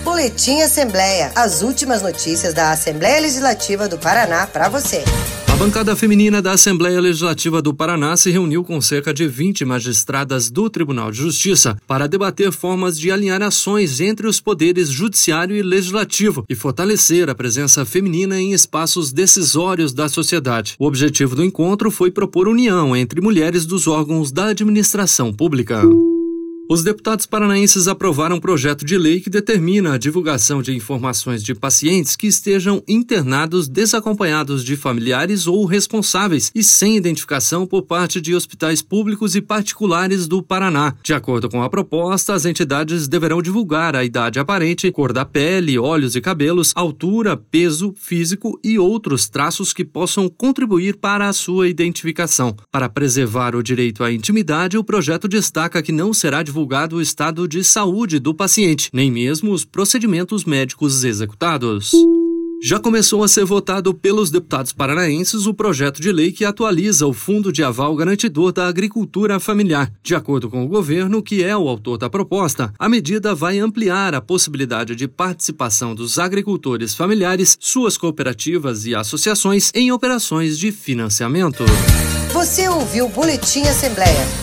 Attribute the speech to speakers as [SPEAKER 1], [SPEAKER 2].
[SPEAKER 1] Boletim Assembleia. As últimas notícias da Assembleia Legislativa do Paraná para você.
[SPEAKER 2] A bancada feminina da Assembleia Legislativa do Paraná se reuniu com cerca de 20 magistradas do Tribunal de Justiça para debater formas de alinhar ações entre os poderes judiciário e legislativo e fortalecer a presença feminina em espaços decisórios da sociedade. O objetivo do encontro foi propor união entre mulheres dos órgãos da administração pública. Os deputados paranaenses aprovaram um projeto de lei que determina a divulgação de informações de pacientes que estejam internados desacompanhados de familiares ou responsáveis e sem identificação por parte de hospitais públicos e particulares do Paraná. De acordo com a proposta, as entidades deverão divulgar a idade aparente, cor da pele, olhos e cabelos, altura, peso físico e outros traços que possam contribuir para a sua identificação. Para preservar o direito à intimidade, o projeto destaca que não será divulgado o estado de saúde do paciente, nem mesmo os procedimentos médicos executados. Já começou a ser votado pelos deputados paranaenses o projeto de lei que atualiza o Fundo de Aval Garantidor da Agricultura Familiar. De acordo com o governo, que é o autor da proposta, a medida vai ampliar a possibilidade de participação dos agricultores familiares, suas cooperativas e associações em operações de financiamento.
[SPEAKER 1] Você ouviu o Boletim Assembleia.